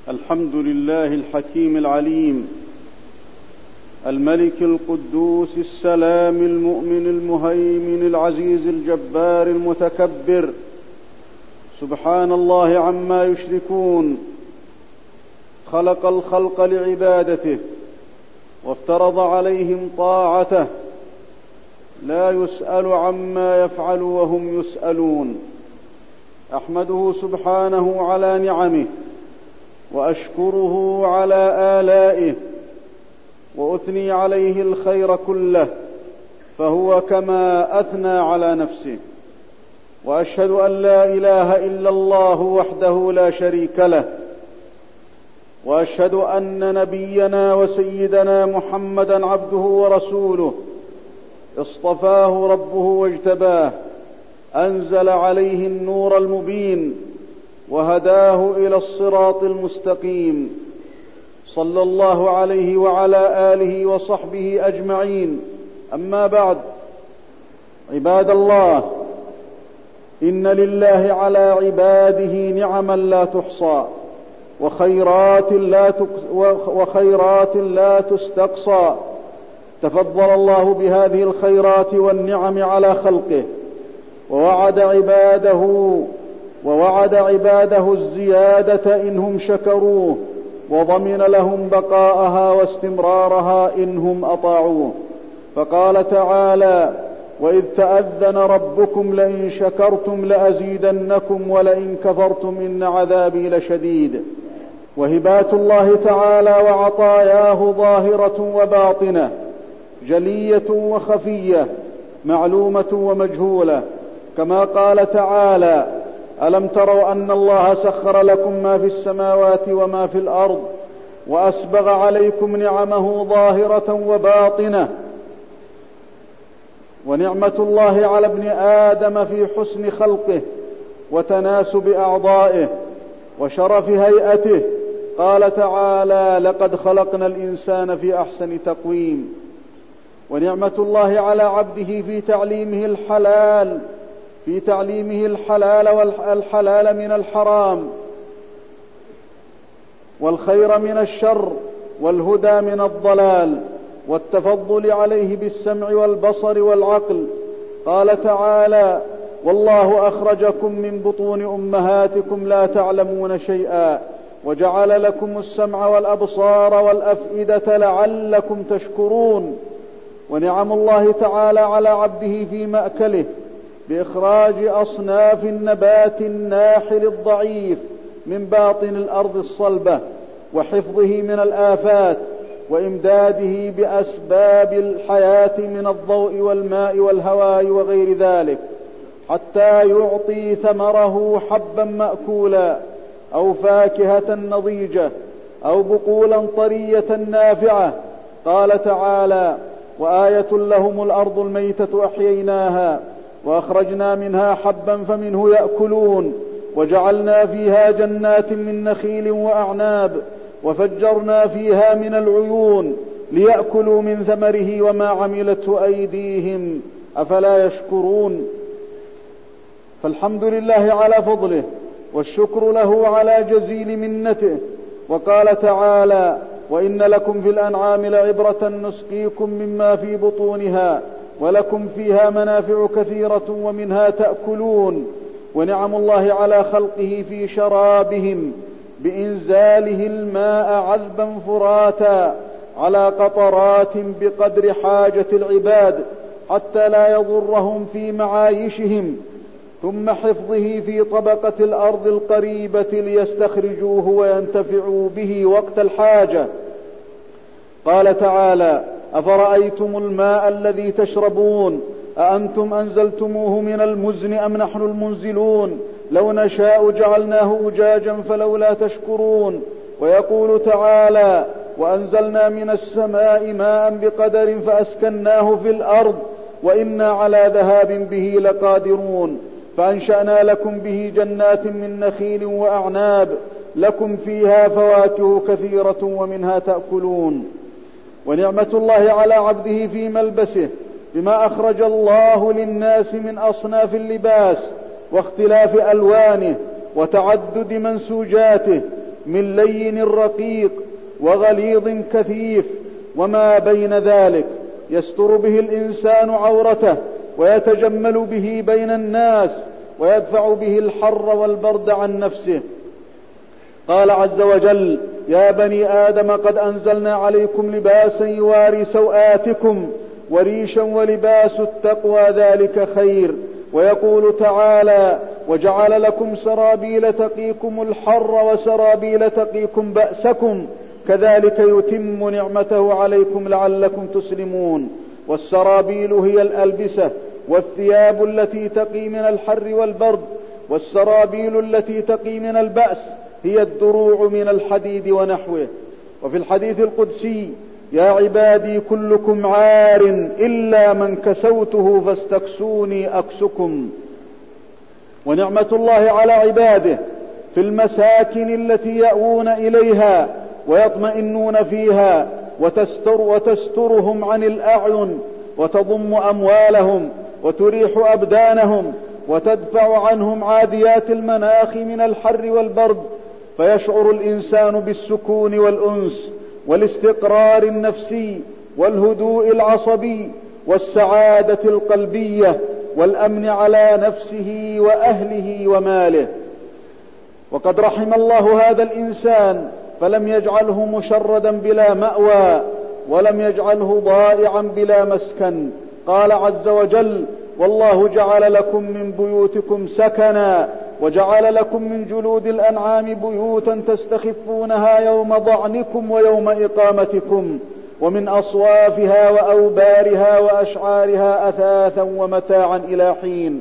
الحمد لله الحكيم العليم، الملك القدوس السلام المؤمن المهيمن العزيز الجبار المتكبر، سبحان الله عما يشركون. خلق الخلق لعبادته وافترض عليهم طاعته، لا يسأل عما يفعل وهم يسألون. أحمده سبحانه على نعمه، وأشكره على آلائه، وأثني عليه الخير كله، فهو كما أثنى على نفسه. وأشهد أن لا إله إلا الله وحده لا شريك له، وأشهد أن نبينا وسيدنا محمدا عبده ورسوله، اصطفاه ربه واجتباه، أنزل عليه النور المبين، وهداه إلى الصراط المستقيم، صلى الله عليه وعلى آله وصحبه أجمعين. أما بعد، عباد الله، إن لله على عباده نعما لا تحصى، وخيرات لا تستقصى. تفضل الله بهذه الخيرات والنعم على خلقه، ووعد عباده الزيادة إنهم شكروه، وضمن لهم بقاءها واستمرارها إنهم أطاعوه. فقال تعالى: وإذ تأذن ربكم لئن شكرتم لأزيدنكم ولئن كفرتم إن عذابي لشديد. وهبات الله تعالى وعطاياه ظاهرة وباطنة، جلية وخفية، معلومة ومجهولة، كما قال تعالى: ألم تروا أن الله سخر لكم ما في السماوات وما في الأرض وأسبغ عليكم نعمه ظاهرة وباطنة. ونعمة الله على ابن آدم في حسن خلقه وتناسب أعضائه وشرف هيئته. قال تعالى: لقد خلقنا الإنسان في أحسن تقويم. ونعمة الله على عبده في تعليمه الحلال من الحرام، والخير من الشر، والهدى من الضلال، والتفضل عليه بالسمع والبصر والعقل. قال تعالى: والله أخرجكم من بطون أمهاتكم لا تعلمون شيئا وجعل لكم السمع والأبصار والأفئدة لعلكم تشكرون. ونعم الله تعالى على عبده في مأكله بإخراج أصناف النبات الناحل الضعيف من باطن الأرض الصلبة، وحفظه من الآفات، وإمداده بأسباب الحياة من الضوء والماء والهواء وغير ذلك، حتى يعطي ثمره حبا مأكولا، أو فاكهة نضيجة، أو بقولا طرية نافعة. قال تعالى: وآية لهم الأرض الميتة أحييناها وأخرجنا منها حبا فمنه يأكلون وجعلنا فيها جنات من نخيل وأعناب وفجرنا فيها من العيون ليأكلوا من ثمره وما عملته أيديهم أفلا يشكرون. فالحمد لله على فضله، والشكر له على جزيل منته. وقال تعالى: وإن لكم في الأنعام لعبرة نسقيكم مما في بطونها ولكم فيها منافع كثيرة ومنها تأكلون. ونعم الله على خلقه في شرابهم بإنزاله الماء عذبا فراتا على قطرات بقدر حاجة العباد حتى لا يضرهم في معايشهم، ثم حفظه في طبقة الأرض القريبة ليستخرجوه وينتفعوا به وقت الحاجة. قال تعالى: أفرأيتم الماء الذي تشربون أأنتم أنزلتموه من المزن أم نحن المنزلون لو نشاء جعلناه أجاجا فلولا تشكرون. ويقول تعالى: وأنزلنا من السماء ماء بقدر فأسكناه في الأرض وإنا على ذهاب به لقادرون. فأنشأنا لكم به جنات من نخيل وأعناب لكم فيها فواكه كثيرة ومنها تأكلون. ونعمة الله على عبده في ملبسه بما أخرج الله للناس من أصناف اللباس واختلاف ألوانه وتعدد منسوجاته، من لين رقيق وغليظ كثيف وما بين ذلك، يستر به الإنسان عورته ويتجمل به بين الناس ويدفع به الحر والبرد عن نفسه. قال عز وجل: يا بني آدم قد أنزلنا عليكم لباسا يواري سوآتكم وريشا ولباس التقوى ذلك خير. ويقول تعالى: وجعل لكم سرابيل تقيكم الحر وسرابيل تقيكم بأسكم كذلك يتم نعمته عليكم لعلكم تسلمون. والسرابيل هي الألبسة والثياب التي تقي من الحر والبرد، والسرابيل التي تقي من البأس هي الدروع من الحديد ونحوه. وفي الحديث القدسي: يا عبادي كلكم عار إلا من كسوته فاستكسوني أكسكم. ونعمة الله على عباده في المساكن التي يأوون إليها ويطمئنون فيها وتسترهم عن الأعين وتضم أموالهم وتريح أبدانهم وتدفع عنهم عاديات المناخ من الحر والبرد، فيشعر الإنسان بالسكون والأنس والاستقرار النفسي والهدوء العصبي والسعادة القلبية والأمن على نفسه وأهله وماله. وقد رحم الله هذا الإنسان فلم يجعله مشردا بلا مأوى ولم يجعله ضائعا بلا مسكن. قال عز وجل: والله جعل لكم من بيوتكم سكنا وجعل لكم من جلود الأنعام بيوتا تستخفونها يوم ضعنكم ويوم إقامتكم ومن أصوافها وأوبارها وأشعارها أثاثا ومتاعا إلى حين.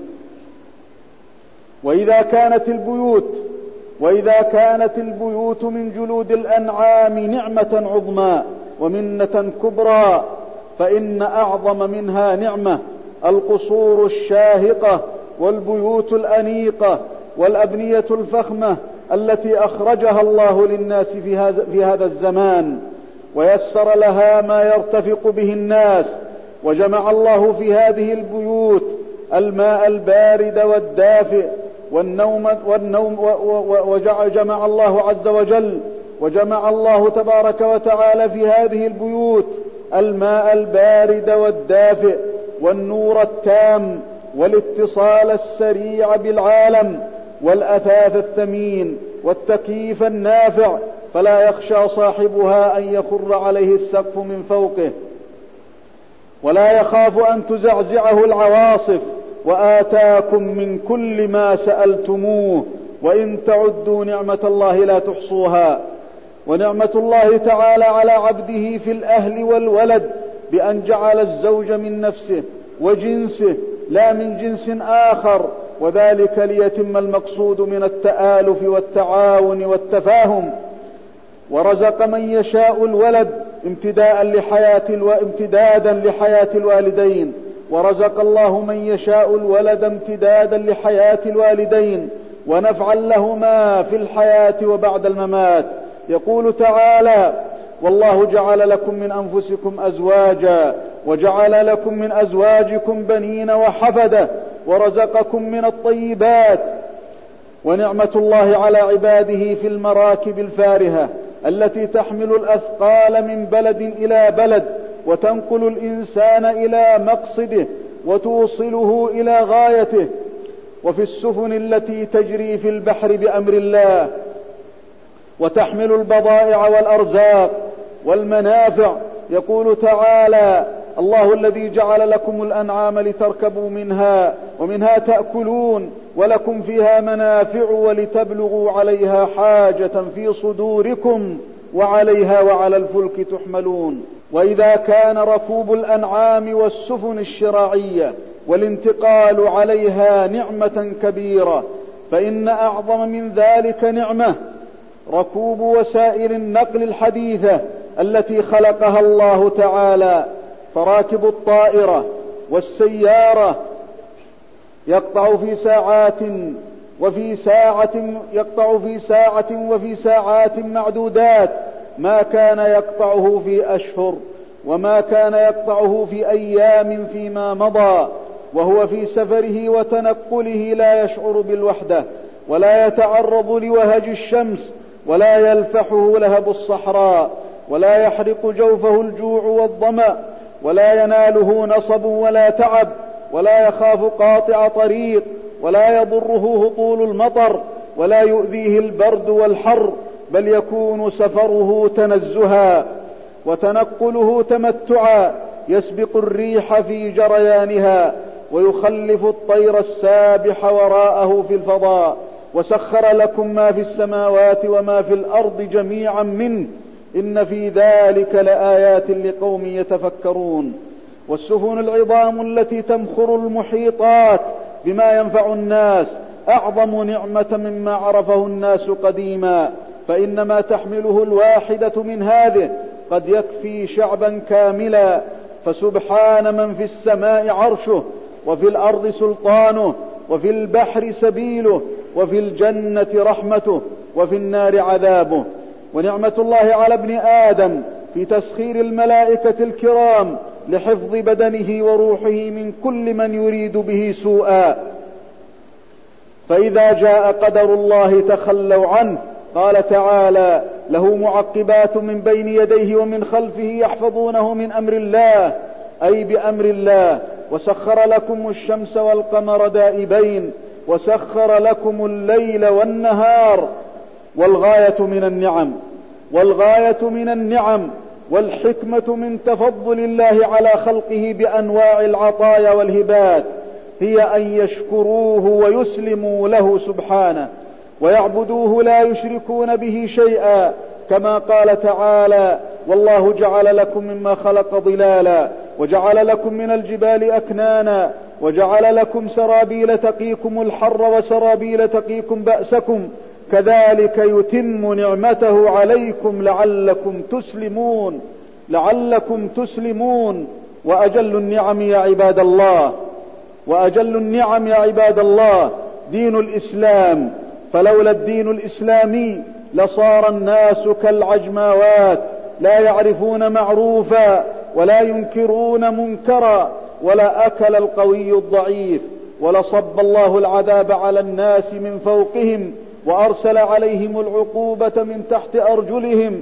وإذا كانت البيوت من جلود الأنعام نعمة عظمى ومنة كبرى، فإن أعظم منها نعمة القصور الشاهقة والبيوت الأنيقة والأبنية الفخمة التي أخرجها الله للناس في هذا الزمان ويسر لها ما يرتفق به الناس. وجمع الله في هذه البيوت الماء البارد والدافئ وجمع الله عز وجل وجمع الله تبارك وتعالى في هذه البيوت الماء البارد والدافئ والنور التام والاتصال السريع بالعالم والأثاث الثمين والتكييف النافع، فلا يخشى صاحبها أن يخر عليه السقف من فوقه ولا يخاف أن تزعزعه العواصف. وآتاكم من كل ما سألتموه وإن تعدوا نعمة الله لا تحصوها. ونعمة الله تعالى على عبده في الأهل والولد بأن جعل الزوج من نفسه وجنسه لا من جنس آخر، وذلك ليتم المقصود من التآلف والتعاون والتفاهم. ورزق من يشاء الولد امتدادا لحياة الوالدين، ورزق الله من يشاء الولد امتدادا لحياة الوالدين ونفعا لهما في الحياة وبعد الممات. يقول تعالى: والله جعل لكم من أنفسكم أزواجا وجعل لكم من أزواجكم بنين وحفدة ورزقكم من الطيبات. ونعمة الله على عباده في المراكب الفارهة التي تحمل الأثقال من بلد إلى بلد وتنقل الإنسان إلى مقصده وتوصله إلى غايته، وفي السفن التي تجري في البحر بأمر الله وتحمل البضائع والأرزاق والمنافع. يقول تعالى: الله الذي جعل لكم الأنعام لتركبوا منها ومنها تأكلون ولكم فيها منافع ولتبلغوا عليها حاجة في صدوركم وعليها وعلى الفلك تحملون. وإذا كان ركوب الأنعام والسفن الشراعية والانتقال عليها نعمة كبيرة، فإن أعظم من ذلك نعمة ركوب وسائل النقل الحديثة التي خلقها الله تعالى. فراكب الطائرة والسيارة يقطع في ساعات معدودات ما كان يقطعه في أشهر وما كان يقطعه في أيام فيما مضى، وهو في سفره وتنقله لا يشعر بالوحدة ولا يتعرض لوهج الشمس ولا يلفحه لهب الصحراء، ولا يحرق جوفه الجوع والظمأ، ولا يناله نصب ولا تعب، ولا يخاف قاطع طريق، ولا يضره هطول المطر، ولا يؤذيه البرد والحر، بل يكون سفره تنزها وتنقله تمتعا، يسبق الريح في جريانها، ويخلف الطير السابح وراءه في الفضاء، وسخر لكم ما في السماوات وما في الأرض جميعا منه، إن في ذلك لآيات لقوم يتفكرون. والسفن العظام التي تمخر المحيطات بما ينفع الناس أعظم نعمة مما عرفه الناس قديما، فإنما تحمله الواحدة من هذه قد يكفي شعبا كاملا. فسبحان من في السماء عرشه، وفي الأرض سلطانه، وفي البحر سبيله، وفي الجنة رحمته، وفي النار عذابه. ونعمة الله على ابن آدم في تسخير الملائكة الكرام لحفظ بدنه وروحه من كل من يريد به سوءا، فإذا جاء قدر الله تخلوا عنه. قال تعالى: له معقبات من بين يديه ومن خلفه يحفظونه من أمر الله، أي بأمر الله. وسخر لكم الشمس والقمر دائبين، وسخر لكم الليل والنهار. والغاية من النعم والحكمة من تفضل الله على خلقه بأنواع العطايا والهبات هي أن يشكروه ويسلموا له سبحانه، ويعبدوه لا يشركون به شيئا، كما قال تعالى: والله جعل لكم مما خلق ظلالا، وجعل لكم من الجبال أكنانا، وجعل لكم سرابيل تقيكم الحر وسرابيل تقيكم بأسكم، كذلك يتم نعمته عليكم لعلكم تسلمون. وأجل النعم يا عباد الله دين الإسلام، فلولا الدين الإسلامي لصار الناس كالعجماوات، لا يعرفون معروفا ولا ينكرون منكرا، ولا أكل القوي الضعيف، ولصب الله العذاب على الناس من فوقهم، وأرسل عليهم العقوبة من تحت أرجلهم.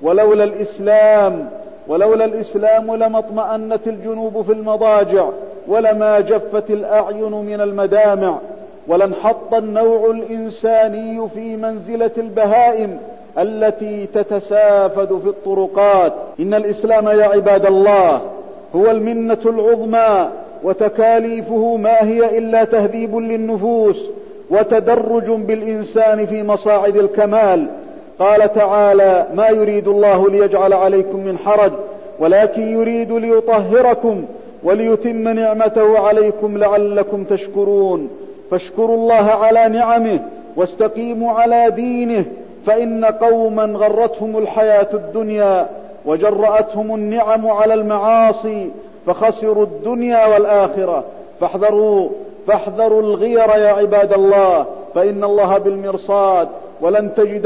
ولولا الإسلام لما اطمأنت الجنوب في المضاجع، ولما جفت الأعين من المدامع، ولانحط النوع الإنساني في منزلة البهائم التي تتسافد في الطرقات. إن الإسلام يا عباد الله هو المنة العظمى، وتكاليفه ما هي إلا تهذيب للنفوس وتدرج بالإنسان في مصاعد الكمال. قال تعالى: ما يريد الله ليجعل عليكم من حرج، ولكن يريد ليطهركم وليتم نعمته عليكم لعلكم تشكرون. فاشكروا الله على نعمه واستقيموا على دينه، فإن قوما غرتهم الحياة الدنيا وجرأتهم النعم على المعاصي فخسروا الدنيا والآخرة. فاحذروا الغير يا عباد الله، فإن الله بالمرصاد، ولن تجد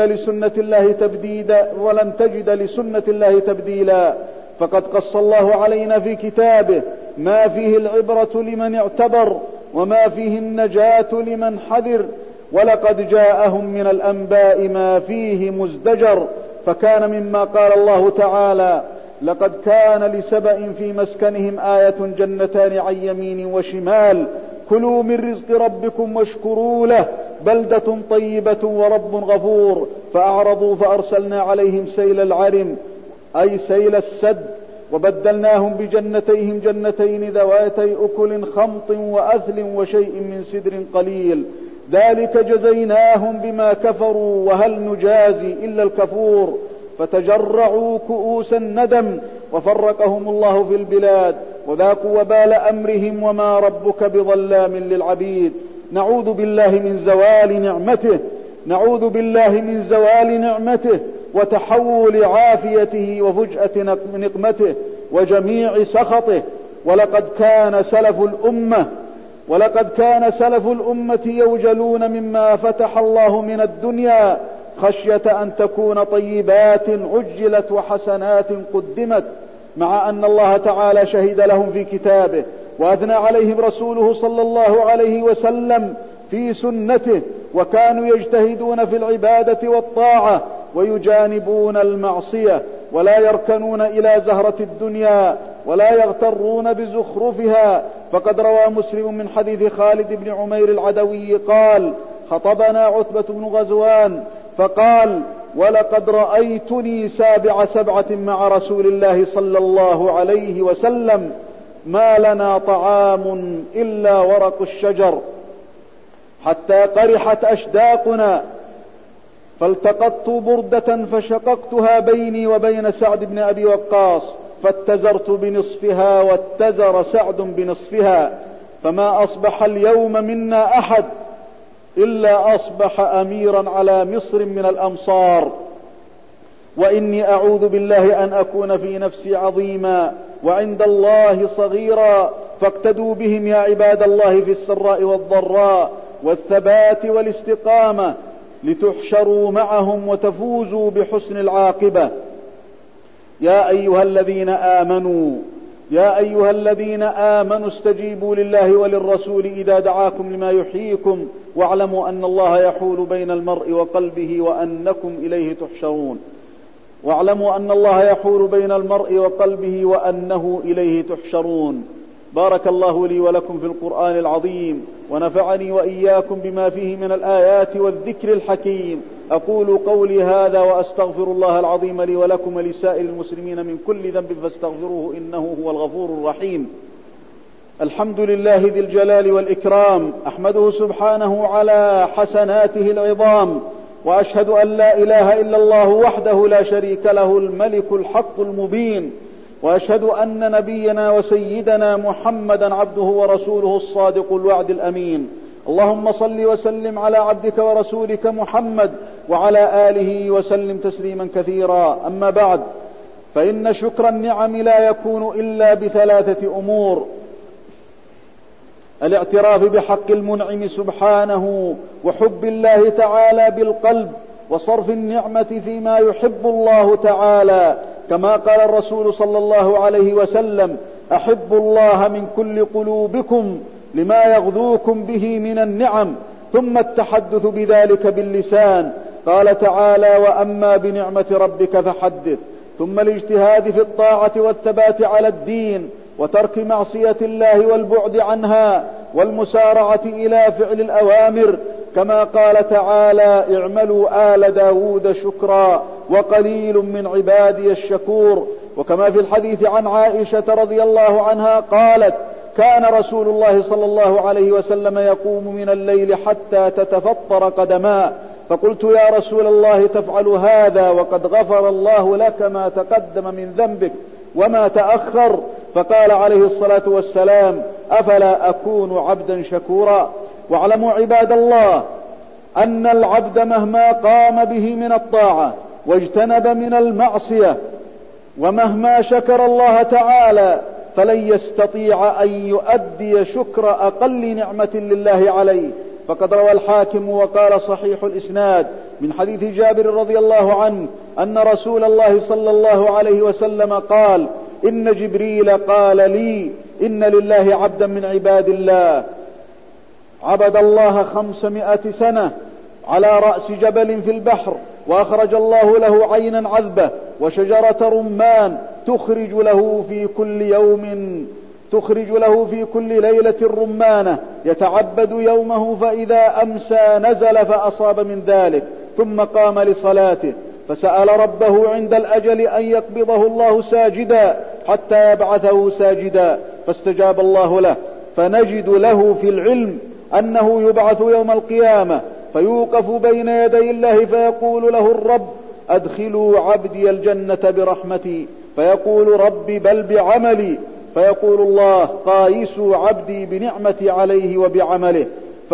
لسنة الله تبديلا. فقد قص الله علينا في كتابه ما فيه العبرة لمن اعتبر، وما فيه النجاة لمن حذر. ولقد جاءهم من الأنباء ما فيه مزدجر. فكان مما قال الله تعالى: لقد كان لسبأ في مسكنهم آية جنتان عن يمين وشمال، كلوا من رزق ربكم واشكروا له، بلدة طيبة ورب غفور. فأعرضوا فأرسلنا عليهم سيل العرم، أي سيل السد، وبدلناهم بجنتيهم جنتين ذواتي أكل خمط وأثل وشيء من سدر قليل، ذلك جزيناهم بما كفروا وهل نجازي إلا الكفور. فتجرعوا كؤوس الندم وفرقهم الله في البلاد، وذاقوا وبال أمرهم، وما ربك بظلام للعبيد. نعوذ بالله من زوال نعمته وتحول عافيته وفجأة نقمته وجميع سخطه. ولقد كان سلف الأمة يوجلون مما فتح الله من الدنيا خشية أن تكون طيبات عجلت وحسنات قدمت، مع أن الله تعالى شهد لهم في كتابه، وأثنى عليهم رسوله صلى الله عليه وسلم في سنته، وكانوا يجتهدون في العبادة والطاعة ويجانبون المعصية، ولا يركنون إلى زهرة الدنيا، ولا يغترون بزخرفها. فقد روى مسلم من حديث خالد بن عمير العدوي قال: خطبنا عتبة بن غزوان فقال: ولقد رأيتني سابع سبعة مع رسول الله صلى الله عليه وسلم، ما لنا طعام إلا ورق الشجر حتى قرحت أشداقنا، فالتقطت بردة فشققتها بيني وبين سعد بن أبي وقاص، فاتزرت بنصفها واتزر سعد بنصفها، فما أصبح اليوم منا أحد إلا أصبح أميرا على مصر من الأمصار، وإني أعوذ بالله أن أكون في نفسي عظيما وعند الله صغيرا، فاقتدوا بهم يا عباد الله في السراء والضراء والثبات والاستقامة، لتحشروا معهم وتفوزوا بحسن العاقبة. يا أيها الذين آمنوا استجيبوا لله وللرسول إذا دعاكم لما يحييكم، واعلموا أن الله يحول بين المرء وقلبه وأنكم إليه تحشرون. بارك الله لي ولكم في القرآن العظيم، ونفعني وإياكم بما فيه من الآيات والذكر الحكيم. أقول قولي هذا وأستغفر الله العظيم لي ولكم ولسائر المسلمين من كل ذنب فاستغفروه إنه هو الغفور الرحيم. الحمد لله ذي الجلال والإكرام، أحمده سبحانه على حسناته العظام، وأشهد أن لا إله إلا الله وحده لا شريك له الملك الحق المبين، وأشهد أن نبينا وسيدنا محمدا عبده ورسوله الصادق الوعد الأمين. اللهم صل وسلم على عبدك ورسولك محمد وعلى آله وسلم تسليما كثيرا. أما بعد، فإن شكر النعم لا يكون إلا بثلاثة أمور: الاعتراف بحق المنعم سبحانه، وحب الله تعالى بالقلب، وصرف النعمة فيما يحب الله تعالى، كما قال الرسول صلى الله عليه وسلم: أحبوا الله من كل قلوبكم لما يغذوكم به من النعم. ثم التحدث بذلك باللسان، قال تعالى: وأما بنعمة ربك فحدث. ثم الاجتهاد في الطاعة والثبات على الدين، وترك معصية الله والبعد عنها، والمسارعة إلى فعل الأوامر، كما قال تعالى: اعملوا آل داود شكرا وقليل من عبادي الشكور. وكما في الحديث عن عائشة رضي الله عنها قالت: كان رسول الله صلى الله عليه وسلم يقوم من الليل حتى تتفطر قدماه، فقلت: يا رسول الله تفعل هذا وقد غفر الله لك ما تقدم من ذنبك وما تأخر؟ فقال عليه الصلاة والسلام: أفلا أكون عبدا شكورا؟ واعلموا عباد الله أن العبد مهما قام به من الطاعة واجتنب من المعصية، ومهما شكر الله تعالى، فلن يستطيع أن يؤدي شكر أقل نعمة لله عليه. فقد روى الحاكم وقال صحيح الإسناد من حديث جابر رضي الله عنه أن رسول الله صلى الله عليه وسلم قال: إن جبريل قال لي: إن لله عبدا من عباد الله عبد الله 500 سنة على رأس جبل في البحر، وأخرج الله له عينا عذبة وشجرة رمان تخرج له في كل ليلة رمانة، يتعبد يومه، فإذا أمسى نزل فأصاب من ذلك، ثم قام لصلاته فسأل ربه عند الأجل أن يقبضه الله ساجدا حتى يبعثه ساجدا، فاستجاب الله له. فنجد له في العلم أنه يبعث يوم القيامة فيوقف بين يدي الله، فيقول له الرب: أدخلوا عبدي الجنة برحمتي، فيقول: ربي بل بعملي، فيقول الله: قايسوا عبدي بنعمتي عليه وبعمله،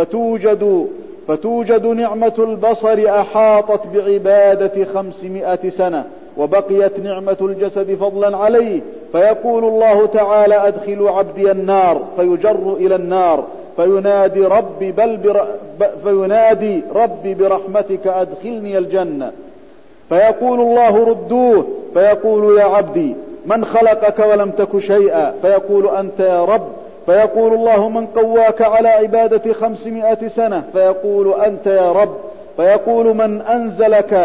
فتوجد نعمة البصر أحاطت بعبادة 500 سنة، وبقيت نعمة الجسد فضلا عليه، فيقول الله تعالى: أدخلوا عبدي النار، فيجر إلى النار، فينادي ربي برحمتك أدخلني الجنة، فيقول الله: ردوه، فيقول: يا عبدي من خلقك ولم تك شيئا؟ فيقول: أنت يا رب. فيقول الله: من قواك على عبادة 500 سنة؟ فيقول: أنت يا رب. فيقول: من أنزلك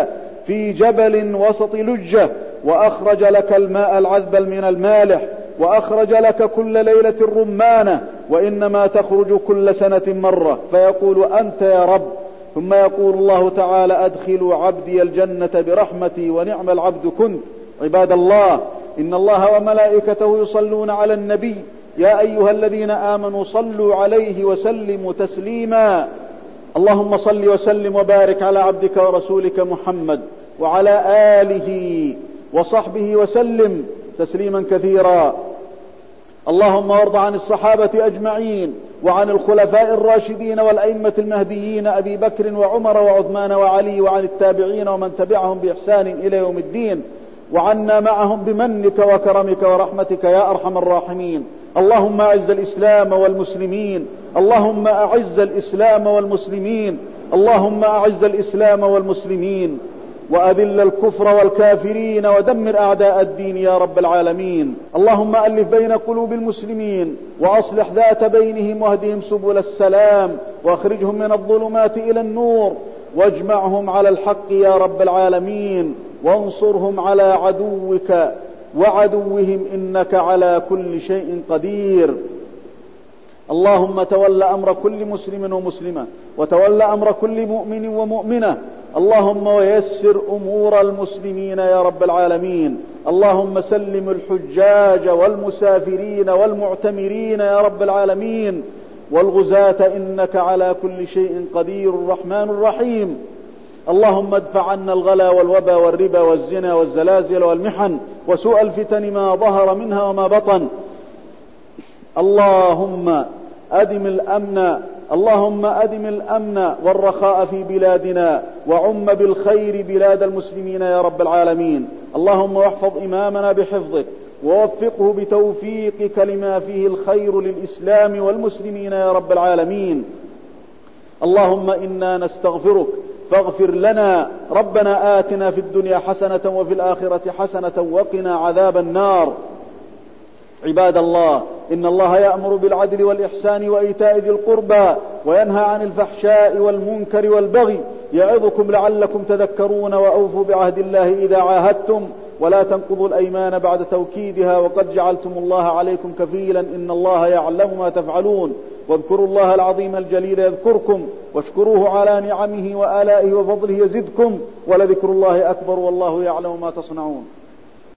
في جبل وسط لجة، وأخرج لك الماء العذب من المالح، وأخرج لك كل ليلة الرمانة، وإنما تخرج كل سنة مرة، فيقول أنت يا رب. ثم يقول الله تعالى أدخلوا عبدي الجنة برحمتي ونعم العبد كنت. عباد الله، إن الله وملائكته يصلون على النبي، يا أيها الذين آمنوا صلوا عليه وسلموا تسليما. اللهم صل وسلم وبارك على عبدك ورسولك محمد وعلى آله وصحبه وسلم تسليما كثيرا. اللهم وارض عن الصحابة أجمعين، وعن الخلفاء الراشدين والأئمة المهديين أبي بكر وعمر وعثمان وعلي، وعن التابعين ومن تبعهم بإحسان إلى يوم الدين، وعنا معهم بمنك وكرمك ورحمتك يا أرحم الراحمين. اللهم أعز الإسلام والمسلمين، اللهم أعز الإسلام والمسلمين، اللهم أعز الإسلام والمسلمين، وأذل الكفر والكافرين، ودمر أعداء الدين يا رب العالمين. اللهم ألف بين قلوب المسلمين، وأصلح ذات بينهم، واهدهم سبل السلام، واخرجهم من الظلمات إلى النور، واجمعهم على الحق يا رب العالمين، وانصرهم على عدوك وعدوهم، إنك على كل شيء قدير. اللهم تول أمر كل مسلم ومسلمة، وتول أمر كل مؤمن ومؤمنة، اللهم ويسر أمور المسلمين يا رب العالمين. اللهم سلم الحجاج والمسافرين والمعتمرين يا رب العالمين، والغزاة، إنك على كل شيء قدير الرحمن الرحيم. اللهم ادفع عنا الغلا والوبا والربا والزنا والزلازل والمحن وسوء الفتن ما ظهر منها وما بطن. اللهم أدم الأمن والرخاء في بلادنا، وعم بالخير بلاد المسلمين يا رب العالمين. اللهم واحفظ إمامنا بحفظك، ووفقه بتوفيقك لما فيه الخير للإسلام والمسلمين يا رب العالمين. اللهم إنا نستغفرك فاغفر لنا. ربنا آتنا في الدنيا حسنة وفي الآخرة حسنة وقنا عذاب النار. عباد الله، إن الله يأمر بالعدل والإحسان وإيتاء ذي القربى، وينهى عن الفحشاء والمنكر والبغي، يعظكم لعلكم تذكرون. وأوفوا بعهد الله إذا عاهدتم، ولا تنقضوا الأيمان بعد توكيدها، وقد جعلتم الله عليكم كفيلا، إن الله يعلم ما تفعلون. واذكروا الله العظيم الجليل يذكركم، واشكروه على نعمه وآلائه وفضله يزدكم، ولذكر الله أكبر، والله يعلم ما تصنعون.